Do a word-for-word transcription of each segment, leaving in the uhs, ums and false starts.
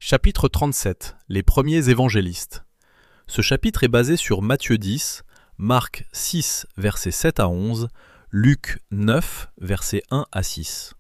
Chapitre trente-sept. Les premiers évangélistes. Ce chapitre est basé sur Matthieu dix, Marc six, versets sept à onze, Luc neuf, versets un à six.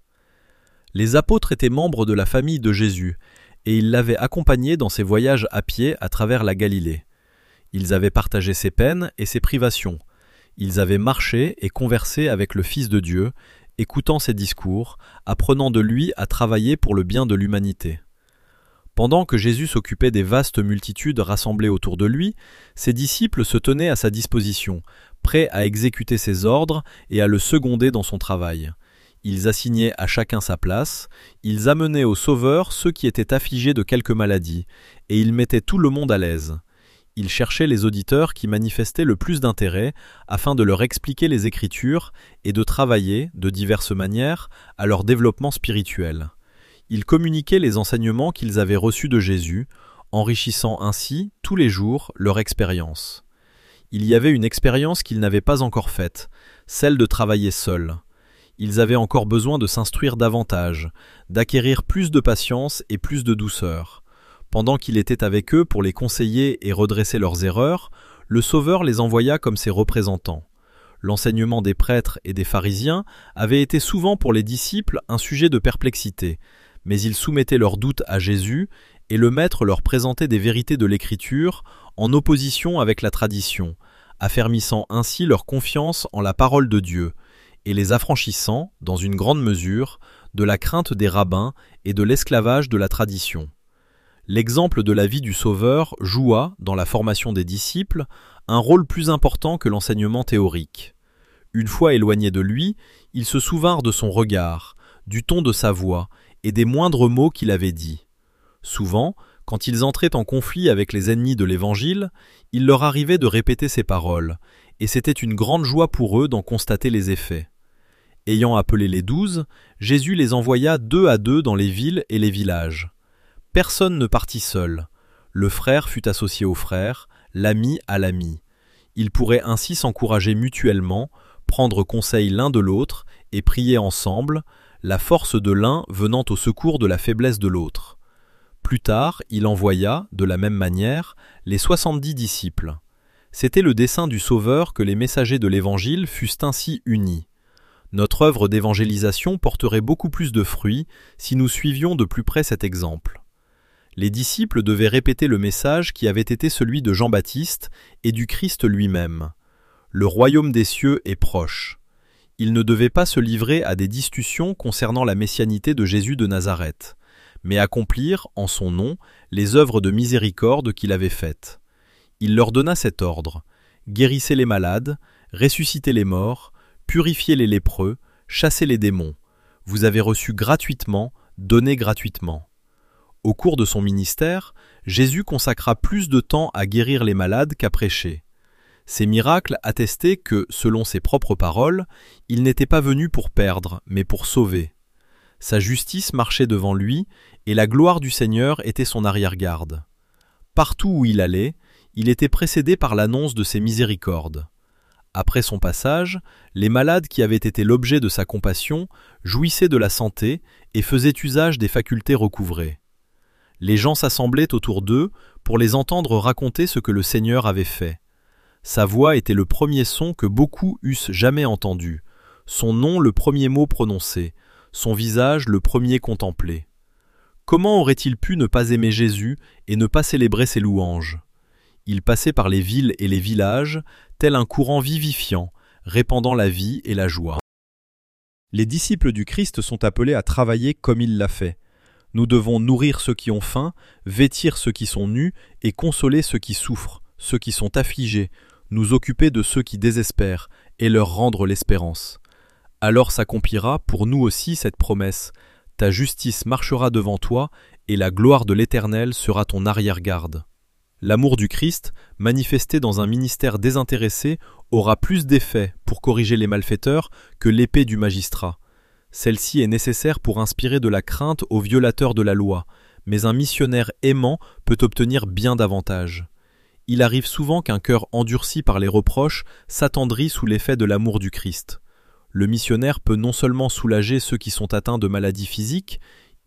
Les apôtres étaient membres de la famille de Jésus, et ils l'avaient accompagné dans ses voyages à pied à travers la Galilée. Ils avaient partagé ses peines et ses privations. Ils avaient marché et conversé avec le Fils de Dieu, écoutant ses discours, apprenant de lui à travailler pour le bien de l'humanité. Pendant que Jésus s'occupait des vastes multitudes rassemblées autour de lui, ses disciples se tenaient à sa disposition, prêts à exécuter ses ordres et à le seconder dans son travail. Ils assignaient à chacun sa place, ils amenaient au Sauveur ceux qui étaient affligés de quelque maladie, et ils mettaient tout le monde à l'aise. Ils cherchaient les auditeurs qui manifestaient le plus d'intérêt afin de leur expliquer les Écritures et de travailler, de diverses manières, à leur développement spirituel. Ils communiquaient les enseignements qu'ils avaient reçus de Jésus, enrichissant ainsi, tous les jours, leur expérience. Il y avait une expérience qu'ils n'avaient pas encore faite, celle de travailler seuls. Ils avaient encore besoin de s'instruire davantage, d'acquérir plus de patience et plus de douceur. Pendant qu'il était avec eux pour les conseiller et redresser leurs erreurs, le Sauveur les envoya comme ses représentants. L'enseignement des prêtres et des pharisiens avait été souvent pour les disciples un sujet de perplexité, mais ils soumettaient leurs doutes à Jésus, et le Maître leur présentait des vérités de l'Écriture en opposition avec la tradition, affermissant ainsi leur confiance en la parole de Dieu, et les affranchissant, dans une grande mesure, de la crainte des rabbins et de l'esclavage de la tradition. L'exemple de la vie du Sauveur joua, dans la formation des disciples, un rôle plus important que l'enseignement théorique. Une fois éloignés de lui, ils se souvinrent de son regard, du ton de sa voix, et des moindres mots qu'il avait dits. Souvent, quand ils entraient en conflit avec les ennemis de l'Évangile, il leur arrivait de répéter ces paroles, et c'était une grande joie pour eux d'en constater les effets. Ayant appelé les douze, Jésus les envoya deux à deux dans les villes et les villages. Personne ne partit seul. Le frère fut associé au frère, l'ami à l'ami. Ils pourraient ainsi s'encourager mutuellement, prendre conseil l'un de l'autre et prier ensemble, la force de l'un venant au secours de la faiblesse de l'autre. Plus tard, il envoya, de la même manière, les soixante-dix disciples. C'était le dessein du Sauveur que les messagers de l'Évangile fussent ainsi unis. Notre œuvre d'évangélisation porterait beaucoup plus de fruits si nous suivions de plus près cet exemple. Les disciples devaient répéter le message qui avait été celui de Jean-Baptiste et du Christ lui-même. Le royaume des cieux est proche. Ils ne devaient pas se livrer à des discussions concernant la messianité de Jésus de Nazareth, mais accomplir, en son nom, les œuvres de miséricorde qu'il avait faites. Il leur donna cet ordre: guérissez les malades, ressuscitez les morts, purifiez les lépreux, chassez les démons. Vous avez reçu gratuitement, donnez gratuitement. Au cours de son ministère, Jésus consacra plus de temps à guérir les malades qu'à prêcher. Ces miracles attestaient que, selon ses propres paroles, il n'était pas venu pour perdre, mais pour sauver. Sa justice marchait devant lui, et la gloire du Seigneur était son arrière-garde. Partout où il allait, il était précédé par l'annonce de ses miséricordes. Après son passage, les malades qui avaient été l'objet de sa compassion jouissaient de la santé et faisaient usage des facultés recouvrées. Les gens s'assemblaient autour d'eux pour les entendre raconter ce que le Seigneur avait fait. Sa voix était le premier son que beaucoup eussent jamais entendu, son nom le premier mot prononcé, son visage le premier contemplé. Comment aurait-il pu ne pas aimer Jésus et ne pas célébrer ses louanges? Il passait par les villes et les villages, tel un courant vivifiant, répandant la vie et la joie. Les disciples du Christ sont appelés à travailler comme il l'a fait. Nous devons nourrir ceux qui ont faim, vêtir ceux qui sont nus et consoler ceux qui souffrent, ceux qui sont affligés, nous occuper de ceux qui désespèrent et leur rendre l'espérance. Alors s'accomplira pour nous aussi cette promesse: ta justice marchera devant toi et la gloire de l'Éternel sera ton arrière-garde. L'amour du Christ, manifesté dans un ministère désintéressé, aura plus d'effet pour corriger les malfaiteurs que l'épée du magistrat. Celle-ci est nécessaire pour inspirer de la crainte aux violateurs de la loi, mais un missionnaire aimant peut obtenir bien davantage. Il arrive souvent qu'un cœur endurci par les reproches s'attendrit sous l'effet de l'amour du Christ. Le missionnaire peut non seulement soulager ceux qui sont atteints de maladies physiques,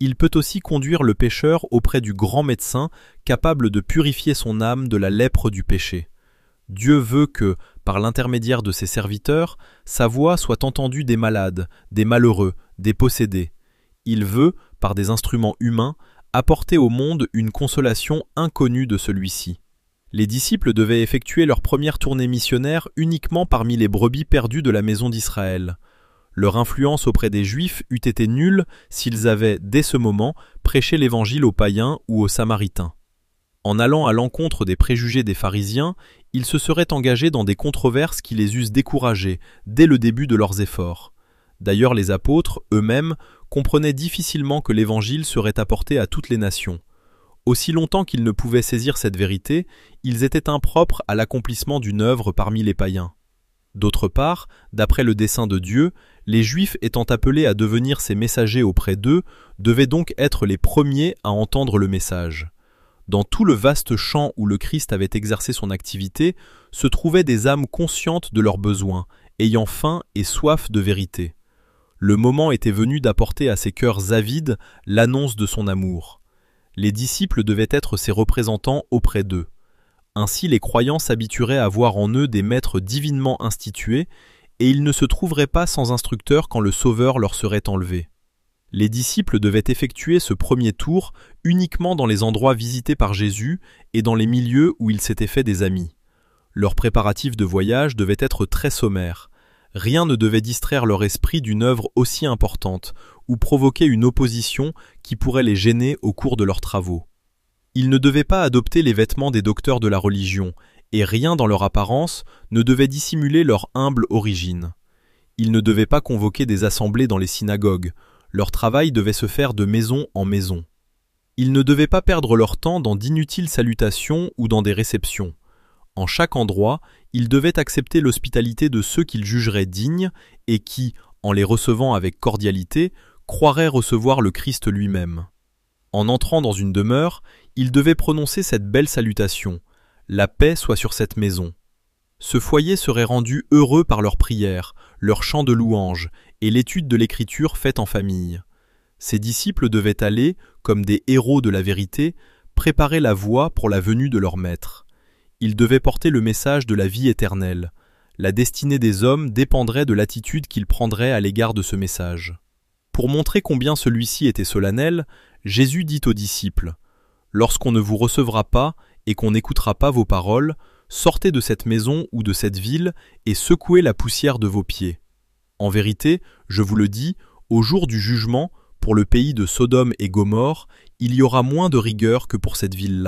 il peut aussi conduire le pécheur auprès du grand médecin capable de purifier son âme de la lèpre du péché. Dieu veut que, par l'intermédiaire de ses serviteurs, sa voix soit entendue des malades, des malheureux, des possédés. Il veut, par des instruments humains, apporter au monde une consolation inconnue de celui-ci. Les disciples devaient effectuer leur première tournée missionnaire uniquement parmi les brebis perdues de la maison d'Israël. Leur influence auprès des Juifs eût été nulle s'ils avaient, dès ce moment, prêché l'Évangile aux païens ou aux Samaritains. En allant à l'encontre des préjugés des pharisiens, ils se seraient engagés dans des controverses qui les eussent découragés dès le début de leurs efforts. D'ailleurs, les apôtres, eux-mêmes, comprenaient difficilement que l'Évangile serait apporté à toutes les nations. Aussi longtemps qu'ils ne pouvaient saisir cette vérité, ils étaient impropres à l'accomplissement d'une œuvre parmi les païens. D'autre part, d'après le dessein de Dieu, les Juifs étant appelés à devenir ses messagers auprès d'eux, devaient donc être les premiers à entendre le message. Dans tout le vaste champ où le Christ avait exercé son activité, se trouvaient des âmes conscientes de leurs besoins, ayant faim et soif de vérité. Le moment était venu d'apporter à ces cœurs avides l'annonce de son amour. Les disciples devaient être ses représentants auprès d'eux. Ainsi les croyants s'habitueraient à voir en eux des maîtres divinement institués, et ils ne se trouveraient pas sans instructeur quand le Sauveur leur serait enlevé. Les disciples devaient effectuer ce premier tour uniquement dans les endroits visités par Jésus et dans les milieux où il s'était fait des amis. Leurs préparatifs de voyage devaient être très sommaires. Rien ne devait distraire leur esprit d'une œuvre aussi importante ou provoquer une opposition qui pourrait les gêner au cours de leurs travaux. Ils ne devaient pas adopter les vêtements des docteurs de la religion, et rien dans leur apparence ne devait dissimuler leur humble origine. Ils ne devaient pas convoquer des assemblées dans les synagogues. Leur travail devait se faire de maison en maison. Ils ne devaient pas perdre leur temps dans d'inutiles salutations ou dans des réceptions. En chaque endroit, ils devaient accepter l'hospitalité de ceux qu'ils jugeraient dignes et qui, en les recevant avec cordialité, croiraient recevoir le Christ lui-même. En entrant dans une demeure, ils devaient prononcer cette belle salutation : « La paix soit sur cette maison ». Ce foyer serait rendu heureux par leurs prières, leurs chants de louanges et l'étude de l'Écriture faite en famille. Ces disciples devaient aller, comme des héros de la vérité, préparer la voie pour la venue de leur Maître. Ils devaient porter le message de la vie éternelle. La destinée des hommes dépendrait de l'attitude qu'ils prendraient à l'égard de ce message. Pour montrer combien celui-ci était solennel, Jésus dit aux disciples : « Lorsqu'on ne vous recevra pas et qu'on n'écoutera pas vos paroles, sortez de cette maison ou de cette ville et secouez la poussière de vos pieds. En vérité, je vous le dis, au jour du jugement, pour le pays de Sodome et Gomorrhe, il y aura moins de rigueur que pour cette ville-là. »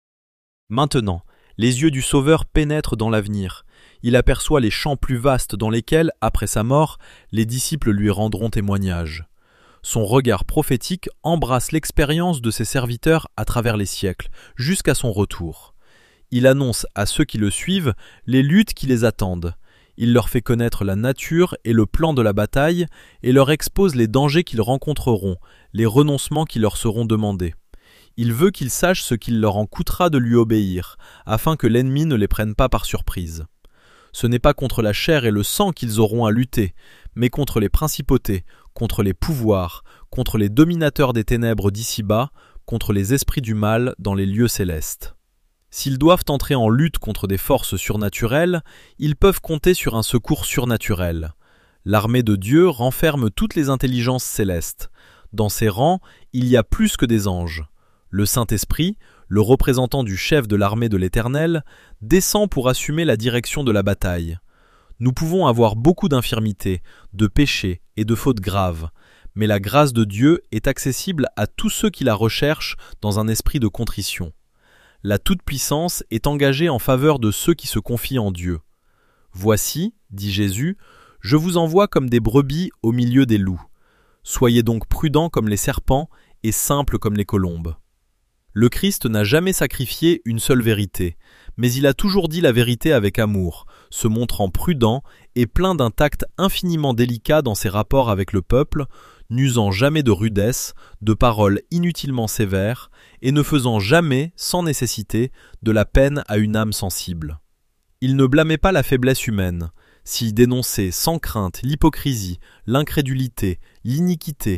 Maintenant, les yeux du Sauveur pénètrent dans l'avenir. Il aperçoit les champs plus vastes dans lesquels, après sa mort, les disciples lui rendront témoignage. Son regard prophétique embrasse l'expérience de ses serviteurs à travers les siècles, jusqu'à son retour. Il annonce à ceux qui le suivent les luttes qui les attendent. Il leur fait connaître la nature et le plan de la bataille et leur expose les dangers qu'ils rencontreront, les renoncements qui leur seront demandés. Il veut qu'ils sachent ce qu'il leur en coûtera de lui obéir, afin que l'ennemi ne les prenne pas par surprise. Ce n'est pas contre la chair et le sang qu'ils auront à lutter, mais contre les principautés, contre les pouvoirs, contre les dominateurs des ténèbres d'ici-bas, contre les esprits du mal dans les lieux célestes. S'ils doivent entrer en lutte contre des forces surnaturelles, ils peuvent compter sur un secours surnaturel. L'armée de Dieu renferme toutes les intelligences célestes. Dans ses rangs, il y a plus que des anges. Le Saint-Esprit, le représentant du chef de l'armée de l'Éternel, descend pour assumer la direction de la bataille. Nous pouvons avoir beaucoup d'infirmités, de péchés et de fautes graves, mais la grâce de Dieu est accessible à tous ceux qui la recherchent dans un esprit de contrition. La toute-puissance est engagée en faveur de ceux qui se confient en Dieu. « Voici, dit Jésus, je vous envoie comme des brebis au milieu des loups. Soyez donc prudents comme les serpents et simples comme les colombes. » Le Christ n'a jamais sacrifié une seule vérité, mais il a toujours dit la vérité avec amour, se montrant prudent et plein d'un tact infiniment délicat dans ses rapports avec le peuple, n'usant jamais de rudesse, de paroles inutilement sévères, et ne faisant jamais, sans nécessité, de la peine à une âme sensible. Il ne blâmait pas la faiblesse humaine. S'il dénonçait sans crainte l'hypocrisie, l'incrédulité, l'iniquité,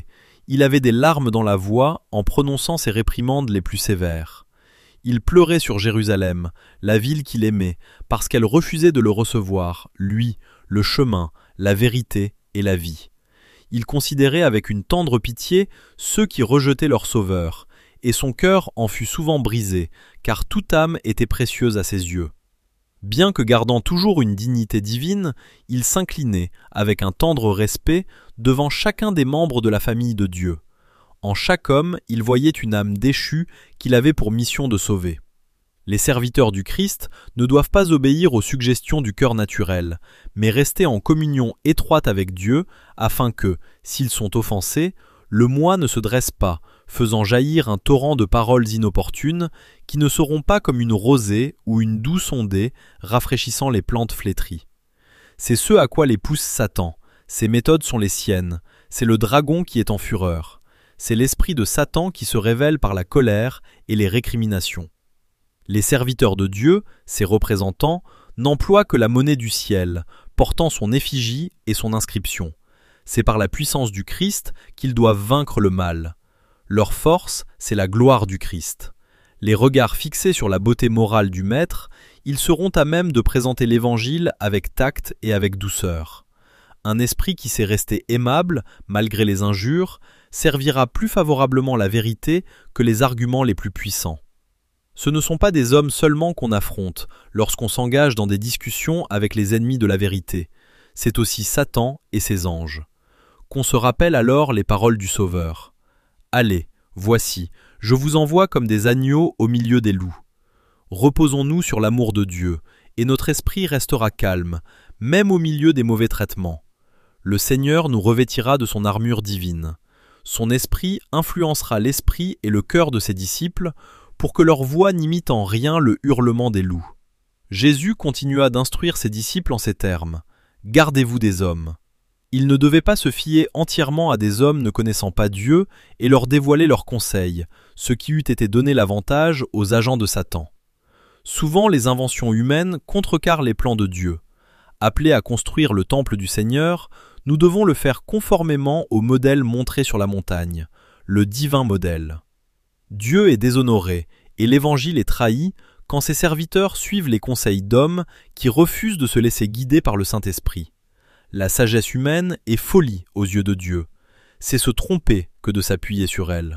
il avait des larmes dans la voix en prononçant ses réprimandes les plus sévères. Il pleurait sur Jérusalem, la ville qu'il aimait, parce qu'elle refusait de le recevoir, lui, le chemin, la vérité et la vie. Il considérait avec une tendre pitié ceux qui rejetaient leur Sauveur, et son cœur en fut souvent brisé, car toute âme était précieuse à ses yeux. Bien que gardant toujours une dignité divine, il s'inclinait, avec un tendre respect, devant chacun des membres de la famille de Dieu. En chaque homme, il voyait une âme déchue qu'il avait pour mission de sauver. Les serviteurs du Christ ne doivent pas obéir aux suggestions du cœur naturel, mais rester en communion étroite avec Dieu, afin que, s'ils sont offensés, le moi ne se dresse pas, faisant jaillir un torrent de paroles inopportunes, qui ne seront pas comme une rosée ou une douce ondée rafraîchissant les plantes flétries. C'est ce à quoi les pousse Satan, ses méthodes sont les siennes, c'est le dragon qui est en fureur, c'est l'esprit de Satan qui se révèle par la colère et les récriminations. Les serviteurs de Dieu, ses représentants, n'emploient que la monnaie du ciel, portant son effigie et son inscription. C'est par la puissance du Christ qu'ils doivent vaincre le mal. Leur force, c'est la gloire du Christ. Les regards fixés sur la beauté morale du Maître, ils seront à même de présenter l'Évangile avec tact et avec douceur. Un esprit qui sait rester aimable, malgré les injures, servira plus favorablement la vérité que les arguments les plus puissants. Ce ne sont pas des hommes seulement qu'on affronte lorsqu'on s'engage dans des discussions avec les ennemis de la vérité, c'est aussi Satan et ses anges. Qu'on se rappelle alors les paroles du Sauveur. « Allez, voici, je vous envoie comme des agneaux au milieu des loups. » Reposons-nous sur l'amour de Dieu, et notre esprit restera calme, même au milieu des mauvais traitements. Le Seigneur nous revêtira de son armure divine. Son esprit influencera l'esprit et le cœur de ses disciples pour que leur voix n'imite en rien le hurlement des loups. Jésus continua d'instruire ses disciples en ces termes. « Gardez-vous des hommes. » Il ne devait pas se fier entièrement à des hommes ne connaissant pas Dieu et leur dévoiler leurs conseils, ce qui eût été donner l'avantage aux agents de Satan. Souvent les inventions humaines contrecarrent les plans de Dieu. Appelés à construire le temple du Seigneur, nous devons le faire conformément au modèle montré sur la montagne, le divin modèle. Dieu est déshonoré et l'Évangile est trahi quand ses serviteurs suivent les conseils d'hommes qui refusent de se laisser guider par le Saint-Esprit. La sagesse humaine est folie aux yeux de Dieu. C'est se tromper que de s'appuyer sur elle.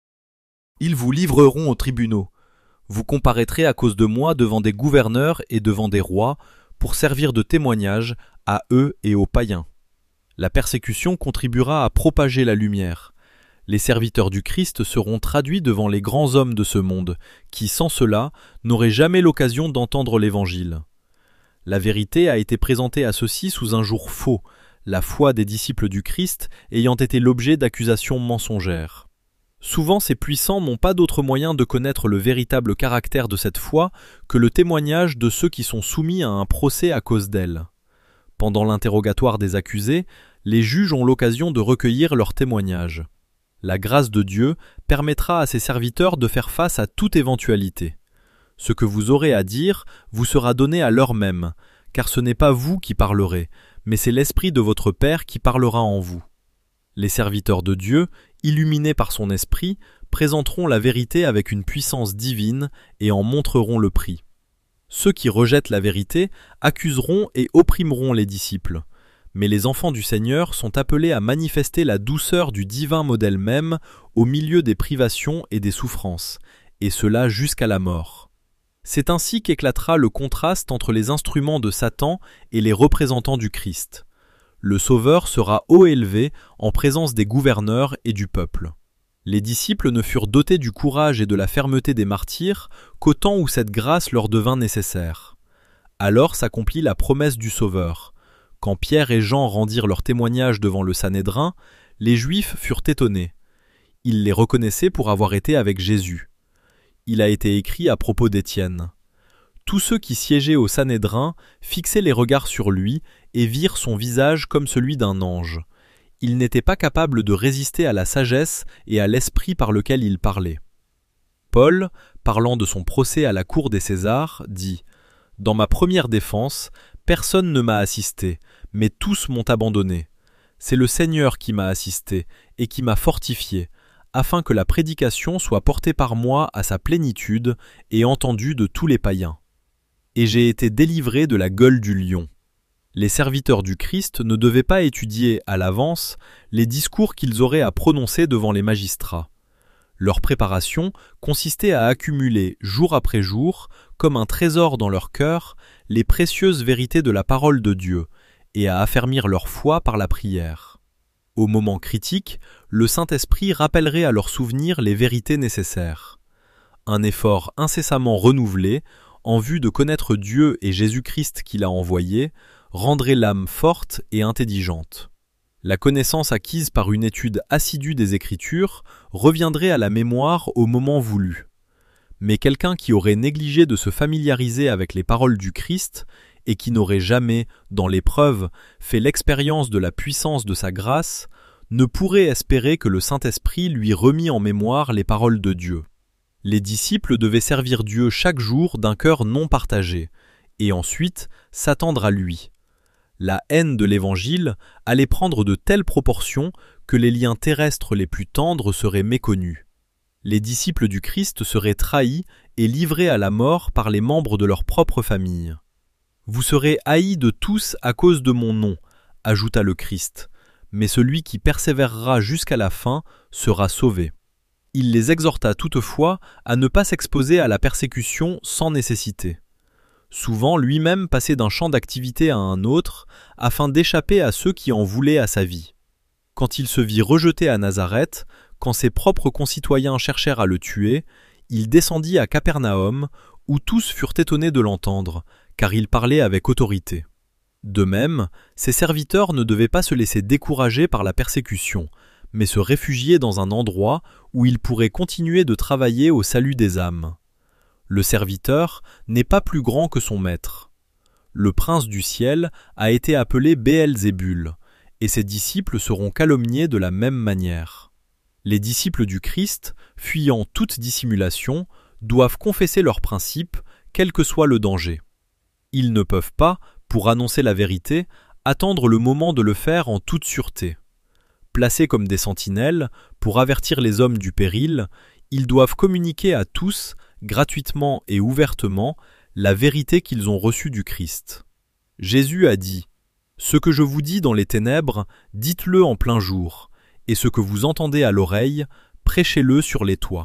Ils vous livreront aux tribunaux. Vous comparaîtrez à cause de moi devant des gouverneurs et devant des rois pour servir de témoignage à eux et aux païens. La persécution contribuera à propager la lumière. Les serviteurs du Christ seront traduits devant les grands hommes de ce monde, qui, sans cela, n'auraient jamais l'occasion d'entendre l'Évangile. La vérité a été présentée à ceux-ci sous un jour faux, la foi des disciples du Christ ayant été l'objet d'accusations mensongères. Souvent ces puissants n'ont pas d'autre moyen de connaître le véritable caractère de cette foi que le témoignage de ceux qui sont soumis à un procès à cause d'elle. Pendant l'interrogatoire des accusés, les juges ont l'occasion de recueillir leurs témoignages. La grâce de Dieu permettra à ses serviteurs de faire face à toute éventualité. Ce que vous aurez à dire vous sera donné à l'heure même, car ce n'est pas vous qui parlerez, mais c'est l'Esprit de votre Père qui parlera en vous. Les serviteurs de Dieu, illuminés par son Esprit, présenteront la vérité avec une puissance divine et en montreront le prix. Ceux qui rejettent la vérité accuseront et opprimeront les disciples. Mais les enfants du Seigneur sont appelés à manifester la douceur du divin modèle même au milieu des privations et des souffrances, et cela jusqu'à la mort. C'est ainsi qu'éclatera le contraste entre les instruments de Satan et les représentants du Christ. Le Sauveur sera haut élevé en présence des gouverneurs et du peuple. Les disciples ne furent dotés du courage et de la fermeté des martyrs qu'au temps où cette grâce leur devint nécessaire. Alors s'accomplit la promesse du Sauveur. Quand Pierre et Jean rendirent leur témoignage devant le Sanhédrin, les Juifs furent étonnés. Ils les reconnaissaient pour avoir été avec Jésus. Il a été écrit à propos d'Étienne. Tous ceux qui siégeaient au Sanhédrin fixaient les regards sur lui et virent son visage comme celui d'un ange. Il n'était pas capable de résister à la sagesse et à l'esprit par lequel il parlait. Paul, parlant de son procès à la cour des Césars, dit « Dans ma première défense, personne ne m'a assisté, mais tous m'ont abandonné. C'est le Seigneur qui m'a assisté et qui m'a fortifié, afin que la prédication soit portée par moi à sa plénitude et entendue de tous les païens. Et j'ai été délivré de la gueule du lion. » Les serviteurs du Christ ne devaient pas étudier à l'avance les discours qu'ils auraient à prononcer devant les magistrats. Leur préparation consistait à accumuler jour après jour, comme un trésor dans leur cœur, les précieuses vérités de la parole de Dieu, et à affermir leur foi par la prière. Au moment critique, le Saint-Esprit rappellerait à leur souvenir les vérités nécessaires. Un effort incessamment renouvelé, en vue de connaître Dieu et Jésus-Christ qu'il a envoyé, rendrait l'âme forte et intelligente. La connaissance acquise par une étude assidue des Écritures reviendrait à la mémoire au moment voulu. Mais quelqu'un qui aurait négligé de se familiariser avec les paroles du Christ et qui n'aurait jamais, dans l'épreuve, fait l'expérience de la puissance de sa grâce, ne pourrait espérer que le Saint-Esprit lui remît en mémoire les paroles de Dieu. Les disciples devaient servir Dieu chaque jour d'un cœur non partagé, et ensuite s'attendre à lui. La haine de l'Évangile allait prendre de telles proportions que les liens terrestres les plus tendres seraient méconnus. Les disciples du Christ seraient trahis et livrés à la mort par les membres de leur propre famille. « Vous serez haïs de tous à cause de mon nom », ajouta le Christ, « mais celui qui persévérera jusqu'à la fin sera sauvé. » Il les exhorta toutefois à ne pas s'exposer à la persécution sans nécessité. Souvent, lui-même passait d'un champ d'activité à un autre, afin d'échapper à ceux qui en voulaient à sa vie. Quand il se vit rejeté à Nazareth, quand ses propres concitoyens cherchèrent à le tuer, il descendit à Capernaum, où tous furent étonnés de l'entendre, car il parlait avec autorité. De même, ses serviteurs ne devaient pas se laisser décourager par la persécution, mais se réfugier dans un endroit où ils pourraient continuer de travailler au salut des âmes. Le serviteur n'est pas plus grand que son maître. Le prince du ciel a été appelé Béelzébul, et ses disciples seront calomniés de la même manière. Les disciples du Christ, fuyant toute dissimulation, doivent confesser leurs principes, quel que soit le danger. Ils ne peuvent pas, pour annoncer la vérité, attendre le moment de le faire en toute sûreté. Placés comme des sentinelles, pour avertir les hommes du péril, ils doivent communiquer à tous, gratuitement et ouvertement, la vérité qu'ils ont reçue du Christ. Jésus a dit « Ce que je vous dis dans les ténèbres, dites-le en plein jour, et ce que vous entendez à l'oreille, prêchez-le sur les toits. »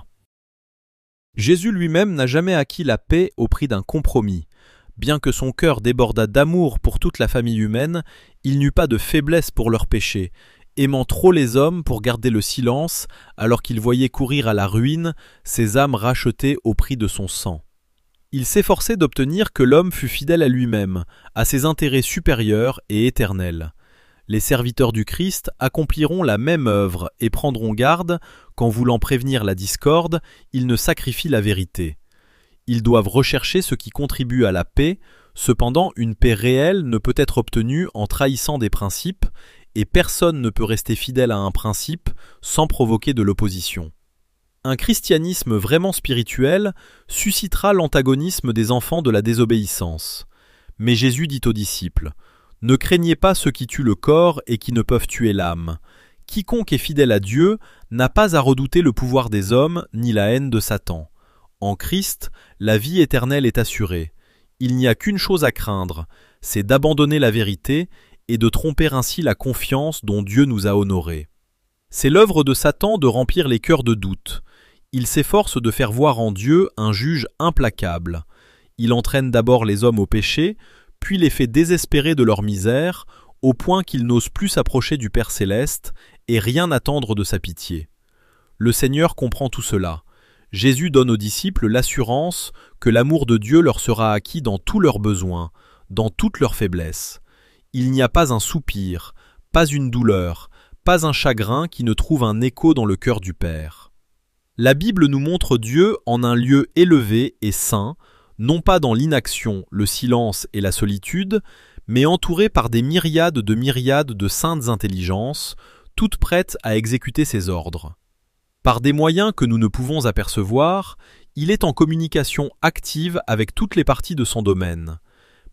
Jésus lui-même n'a jamais acquis la paix au prix d'un compromis. Bien que son cœur débordât d'amour pour toute la famille humaine, il n'eut pas de faiblesse pour leurs péchés, aimant trop les hommes pour garder le silence alors qu'il voyait courir à la ruine ces âmes rachetées au prix de son sang. Il s'efforçait d'obtenir que l'homme fût fidèle à lui-même, à ses intérêts supérieurs et éternels. Les serviteurs du Christ accompliront la même œuvre et prendront garde qu'en voulant prévenir la discorde, ils ne sacrifient la vérité. Ils doivent rechercher ce qui contribue à la paix, cependant une paix réelle ne peut être obtenue en trahissant des principes, et personne ne peut rester fidèle à un principe sans provoquer de l'opposition. Un christianisme vraiment spirituel suscitera l'antagonisme des enfants de la désobéissance. Mais Jésus dit aux disciples « Ne craignez pas ceux qui tuent le corps et qui ne peuvent tuer l'âme. Quiconque est fidèle à Dieu n'a pas à redouter le pouvoir des hommes ni la haine de Satan. En Christ, la vie éternelle est assurée. Il n'y a qu'une chose à craindre, c'est d'abandonner la vérité et de tromper ainsi la confiance dont Dieu nous a honorés. C'est l'œuvre de Satan de remplir les cœurs de doute. Il s'efforce de faire voir en Dieu un juge implacable. Il entraîne d'abord les hommes au péché, puis les fait désespérer de leur misère, au point qu'ils n'osent plus s'approcher du Père céleste et rien attendre de sa pitié. Le Seigneur comprend tout cela. Jésus donne aux disciples l'assurance que l'amour de Dieu leur sera acquis dans tous leurs besoins, dans toutes leurs faiblesses. Il n'y a pas un soupir, pas une douleur, pas un chagrin qui ne trouve un écho dans le cœur du Père. La Bible nous montre Dieu en un lieu élevé et saint, non pas dans l'inaction, le silence et la solitude, mais entouré par des myriades de myriades de saintes intelligences, toutes prêtes à exécuter ses ordres. Par des moyens que nous ne pouvons apercevoir, il est en communication active avec toutes les parties de son domaine.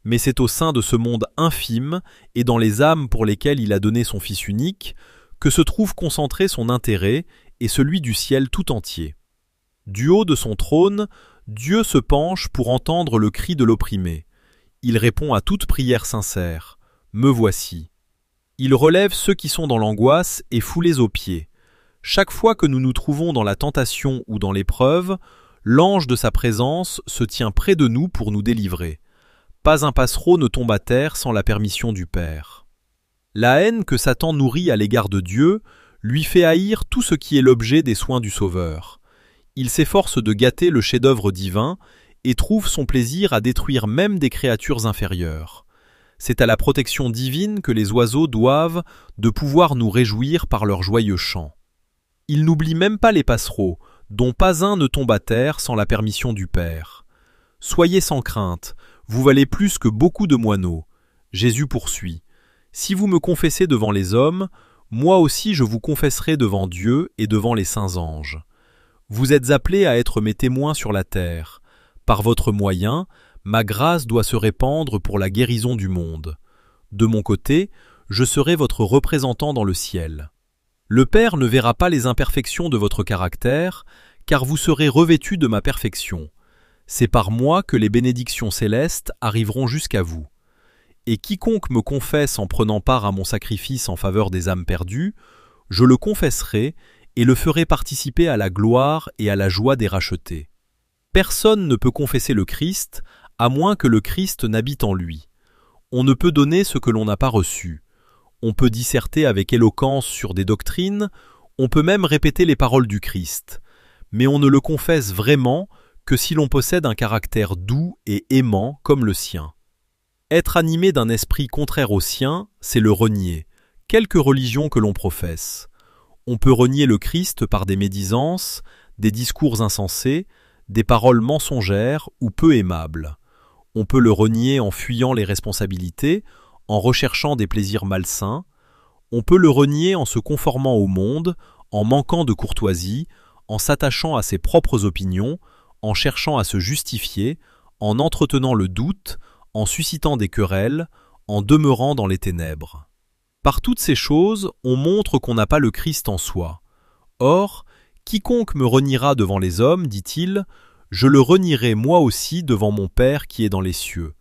mais c'est au sein de ce monde infime et dans les âmes pour lesquelles il a donné son Fils unique que se trouve concentré son intérêt et celui du ciel tout entier. Du haut de son trône, Dieu se penche pour entendre le cri de l'opprimé. Il répond à toute prière sincère. « Me voici ». Il relève ceux qui sont dans l'angoisse et fout les aux pieds. Chaque fois que nous nous trouvons dans la tentation ou dans l'épreuve, l'ange de sa présence se tient près de nous pour nous délivrer. Pas un passereau ne tombe à terre sans la permission du Père. La haine que Satan nourrit à l'égard de Dieu lui fait haïr tout ce qui est l'objet des soins du Sauveur. Il s'efforce de gâter le chef-d'œuvre divin et trouve son plaisir à détruire même des créatures inférieures. C'est à la protection divine que les oiseaux doivent de pouvoir nous réjouir par leurs joyeux chants. Il n'oublie même pas les passereaux, dont pas un ne tombe à terre sans la permission du Père. Soyez sans crainte, vous valez plus que beaucoup de moineaux. Jésus poursuit. Si vous me confessez devant les hommes, moi aussi je vous confesserai devant Dieu et devant les saints anges. Vous êtes appelés à être mes témoins sur la terre. Par votre moyen, ma grâce doit se répandre pour la guérison du monde. De mon côté, je serai votre représentant dans le ciel. Le Père ne verra pas les imperfections de votre caractère, car vous serez revêtus de ma perfection. C'est par moi que les bénédictions célestes arriveront jusqu'à vous. Et quiconque me confesse en prenant part à mon sacrifice en faveur des âmes perdues, je le confesserai et le ferai participer à la gloire et à la joie des rachetés. Personne ne peut confesser le Christ, à moins que le Christ n'habite en lui. On ne peut donner ce que l'on n'a pas reçu. On peut disserter avec éloquence sur des doctrines, on peut même répéter les paroles du Christ, mais on ne le confesse vraiment que si l'on possède un caractère doux et aimant comme le sien. Être animé d'un esprit contraire au sien, c'est le renier, quelque religion que l'on professe. On peut renier le Christ par des médisances, des discours insensés, des paroles mensongères ou peu aimables. On peut le renier en fuyant les responsabilités, en recherchant des plaisirs malsains. On peut le renier en se conformant au monde, en manquant de courtoisie, en s'attachant à ses propres opinions, en cherchant à se justifier, en entretenant le doute, en suscitant des querelles, en demeurant dans les ténèbres. Par toutes ces choses, on montre qu'on n'a pas le Christ en soi. Or, quiconque me reniera devant les hommes, dit-il, je le renierai moi aussi devant mon Père qui est dans les cieux.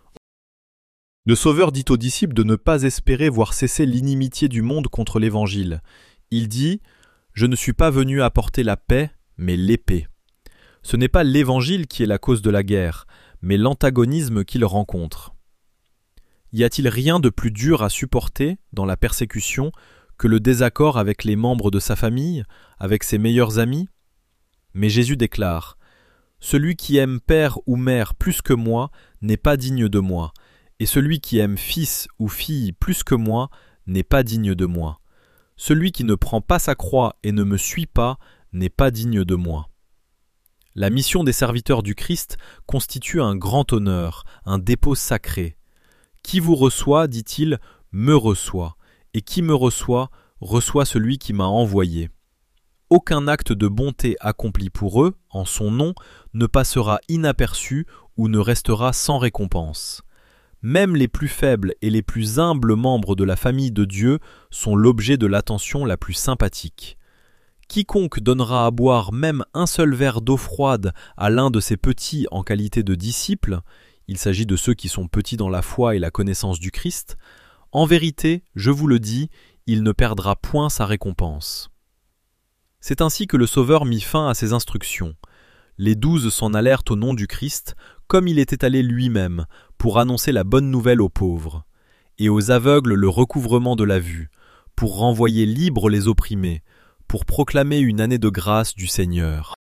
Le Sauveur dit aux disciples de ne pas espérer voir cesser l'inimitié du monde contre l'Évangile. Il dit « Je ne suis pas venu apporter la paix, mais l'épée ». Ce n'est pas l'Évangile qui est la cause de la guerre, mais l'antagonisme qu'il rencontre. Y a-t-il rien de plus dur à supporter dans la persécution que le désaccord avec les membres de sa famille, avec ses meilleurs amis ? Mais Jésus déclare « Celui qui aime père ou mère plus que moi n'est pas digne de moi, et celui qui aime fils ou fille plus que moi n'est pas digne de moi. Celui qui ne prend pas sa croix et ne me suit pas n'est pas digne de moi. » La mission des serviteurs du Christ constitue un grand honneur, un dépôt sacré. Qui vous reçoit, dit-il, me reçoit, et qui me reçoit, reçoit celui qui m'a envoyé. Aucun acte de bonté accompli pour eux, en son nom, ne passera inaperçu ou ne restera sans récompense. Même les plus faibles et les plus humbles membres de la famille de Dieu sont l'objet de l'attention la plus sympathique. Quiconque donnera à boire même un seul verre d'eau froide à l'un de ses petits en qualité de disciples, il s'agit de ceux qui sont petits dans la foi et la connaissance du Christ, en vérité, je vous le dis, il ne perdra point sa récompense. C'est ainsi que le Sauveur mit fin à ses instructions. Les douze s'en allèrent au nom du Christ, comme il était allé lui-même, pour annoncer la bonne nouvelle aux pauvres, et aux aveugles le recouvrement de la vue, pour renvoyer libres les opprimés, pour proclamer une année de grâce du Seigneur.